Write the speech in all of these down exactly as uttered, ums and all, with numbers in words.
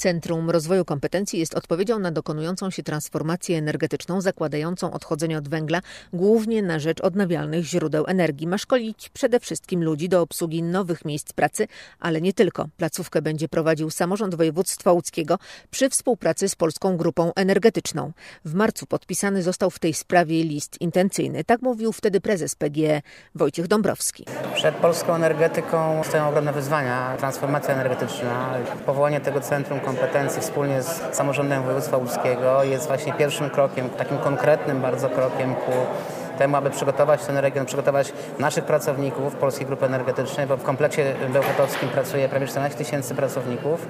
Centrum Rozwoju Kompetencji jest odpowiedzią na dokonującą się transformację energetyczną zakładającą odchodzenie od węgla głównie na rzecz odnawialnych źródeł energii. Ma szkolić przede wszystkim ludzi do obsługi nowych miejsc pracy, ale nie tylko. Placówkę będzie prowadził samorząd województwa łódzkiego przy współpracy z Polską Grupą Energetyczną. W marcu podpisany został w tej sprawie list intencyjny. Tak mówił wtedy prezes P G E Wojciech Dąbrowski. Przed polską energetyką stoją ogromne wyzwania. Transformacja energetyczna, powołanie tego Centrum Kompetencji wspólnie z samorządem województwa łódzkiego jest właśnie pierwszym krokiem, takim konkretnym bardzo krokiem ku temu, aby przygotować ten region, przygotować naszych pracowników Polskiej Grupy Energetycznej, bo w kompleksie bełchatowskim pracuje prawie czternaście tysięcy pracowników,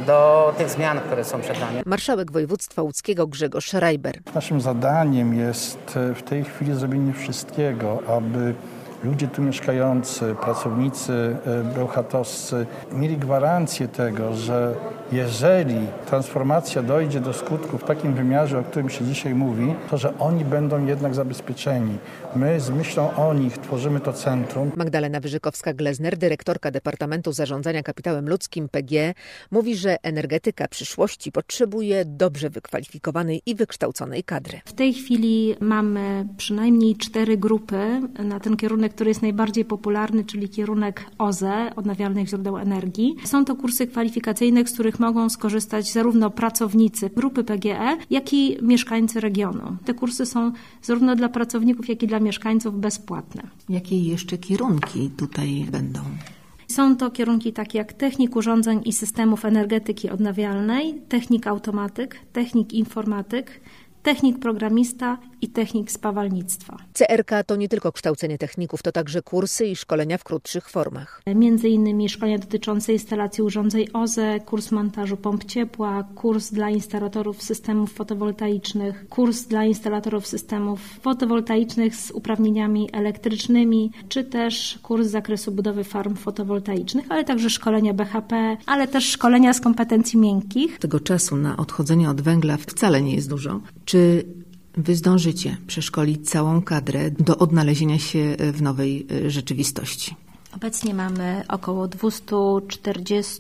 do tych zmian, które są przed nami. Marszałek województwa łódzkiego Grzegorz Schreiber. Naszym zadaniem jest w tej chwili zrobienie wszystkiego, aby ludzie tu mieszkający, pracownicy bełchatowscy mieli gwarancję tego, że jeżeli transformacja dojdzie do skutku w takim wymiarze, o którym się dzisiaj mówi, to że oni będą jednak zabezpieczeni. My z myślą o nich tworzymy to centrum. Magdalena Wyżykowska-Glezner, dyrektorka Departamentu Zarządzania Kapitałem Ludzkim P G E, mówi, że energetyka przyszłości potrzebuje dobrze wykwalifikowanej i wykształconej kadry. W tej chwili mamy przynajmniej cztery grupy na ten kierunek, który jest najbardziej popularny, czyli kierunek O Z E, odnawialnych źródeł energii. Są to kursy kwalifikacyjne, z których mogą skorzystać zarówno pracownicy grupy P G E, jak i mieszkańcy regionu. Te kursy są zarówno dla pracowników, jak i dla mieszkańców bezpłatne. Jakie jeszcze kierunki tutaj będą? Są to kierunki takie jak technik urządzeń i systemów energetyki odnawialnej, technik automatyk, technik informatyk, technik programista i technik spawalnictwa. C R K to nie tylko kształcenie techników, to także kursy i szkolenia w krótszych formach. Między innymi szkolenia dotyczące instalacji urządzeń O Z E, kurs montażu pomp ciepła, kurs dla instalatorów systemów fotowoltaicznych, kurs dla instalatorów systemów fotowoltaicznych z uprawnieniami elektrycznymi, czy też kurs z zakresu budowy farm fotowoltaicznych, ale także szkolenia B H P, ale też szkolenia z kompetencji miękkich. Tego czasu na odchodzenie od węgla wcale nie jest dużo. Czy Wy zdążycie przeszkolić całą kadrę do odnalezienia się w nowej rzeczywistości? Obecnie mamy około dwieście czterdzieści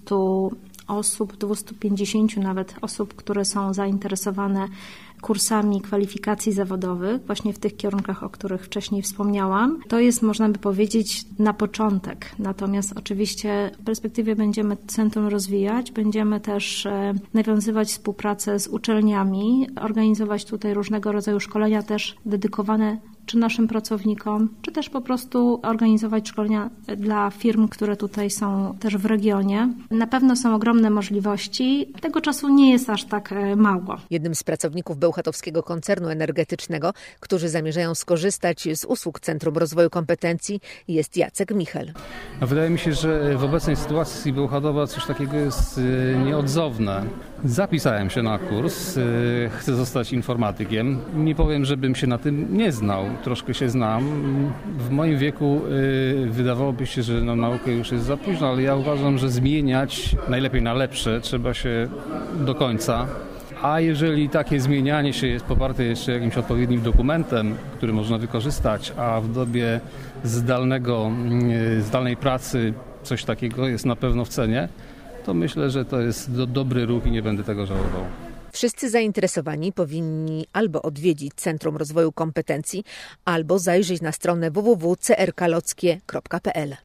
osób, dwieście pięćdziesiąt nawet osób, które są zainteresowane kursami kwalifikacji zawodowych, właśnie w tych kierunkach, o których wcześniej wspomniałam. To jest, można by powiedzieć, na początek. Natomiast oczywiście w perspektywie będziemy centrum rozwijać, będziemy też nawiązywać współpracę z uczelniami, organizować tutaj różnego rodzaju szkolenia też dedykowane czy naszym pracownikom, czy też po prostu organizować szkolenia dla firm, które tutaj są też w regionie. Na pewno są ogromne możliwości. Tego czasu nie jest aż tak mało. Jednym z pracowników bełchatowskiego koncernu energetycznego, którzy zamierzają skorzystać z usług Centrum Rozwoju Kompetencji, jest Jacek Michel. Wydaje mi się, że w obecnej sytuacji Bełchatowa coś takiego jest nieodzowne. Zapisałem się na kurs, chcę zostać informatykiem. Nie powiem, żebym się na tym nie znał. Troszkę się znam. W moim wieku wydawałoby się, że na naukę już jest za późno, ale ja uważam, że zmieniać najlepiej na lepsze trzeba się do końca. A jeżeli takie zmienianie się jest poparte jeszcze jakimś odpowiednim dokumentem, który można wykorzystać, a w dobie zdalnego, zdalnej pracy coś takiego jest na pewno w cenie, to myślę, że to jest do, dobry ruch i nie będę tego żałował. Wszyscy zainteresowani powinni albo odwiedzić Centrum Rozwoju Kompetencji, albo zajrzeć na stronę w w w kropka c r k lockie kropka p l.